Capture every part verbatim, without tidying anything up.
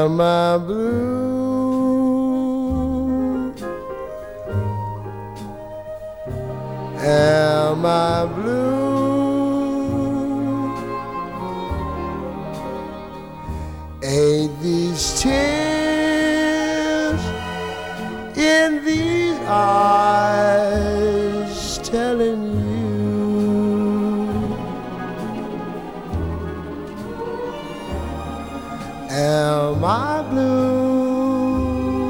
Am I blue? Am I blue? Ain't these tears in these eyes telling you am I blue?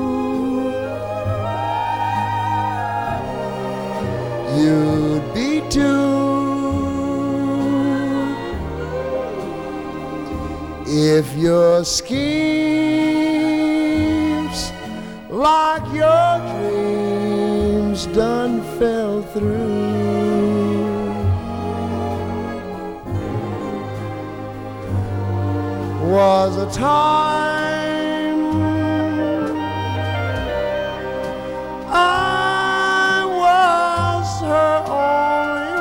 You'd be too if your schemes like your dreams done fell through. Was a time I was her only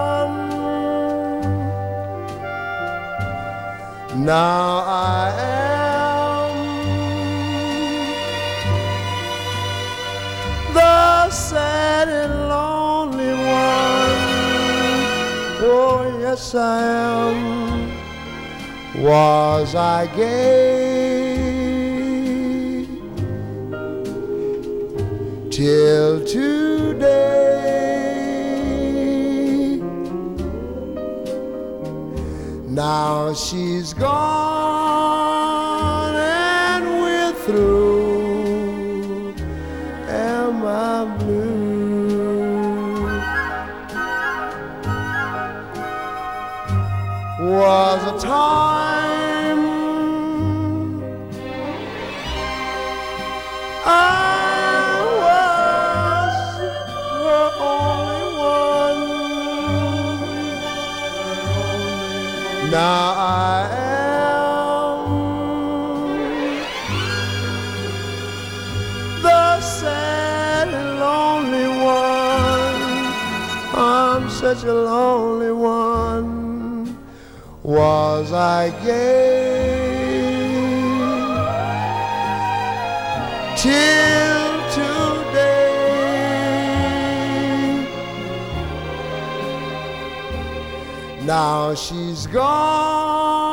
one. Now I am the sad and lonely one. Oh, yes, I am. Was I gay till today? Now she's gone and we're through. Am I blue? Was a time I was her only one. Now I am the sad and lonely one. I'm such a lonely one. Was I gay till today? Now she's gone